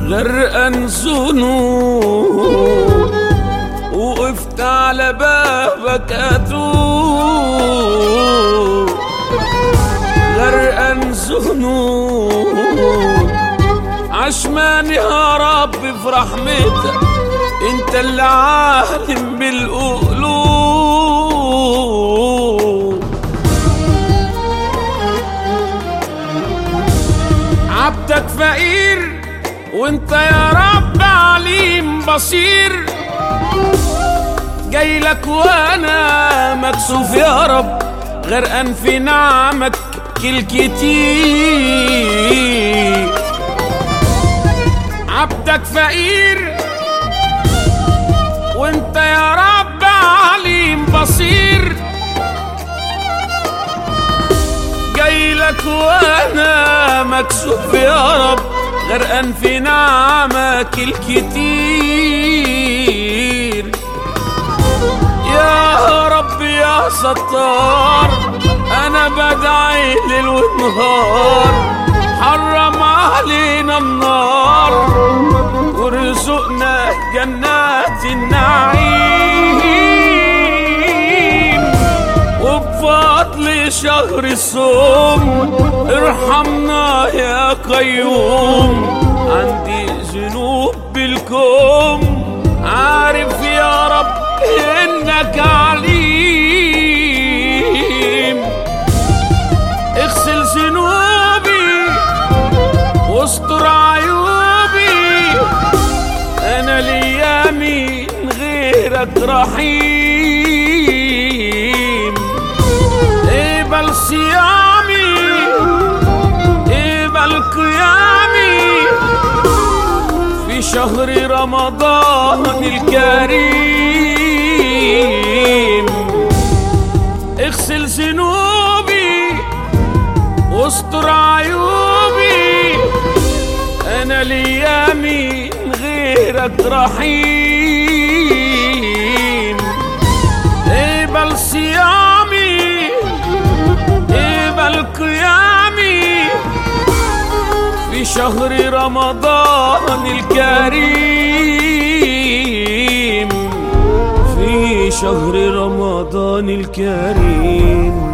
غرقان ذنوب، وقفت على بابك اتوب. غرقان ذنوب عشمان يا رب في رحمتك، انت اللي عالم بالقلوب. عبدك فقير وانت يا رب عليم بصير، جايلك وانا مكسوف يا رب، غرقان في نعمك الكتير. عبدك فقير وانت يا رب عليم بصير، جايلك وانا مكسوف يا رب، غرقان في نعمك الكتير. يا رب يا ستار، انا بدعي ليل ونهار، حرم علينا النار وارزقنا جنات النعيم. وبفضل شهر الصوم ارحمنا يا قيوم، عندي ذنوب بالكوم، عارف يا رب انك عليم. اغسل ذنوبي واستر عيوبي، انا ليا مين غيرك رحيم. اقبل صيامي اقبل قيامي في شهر رمضان الكريم. اغسل ذنوبي واستر عيوبي، انا ليا مين غيرك رحيم. اقبل صيامي اقبل قيامي في شهر رمضان الكريم، في شهر رمضان الكريم.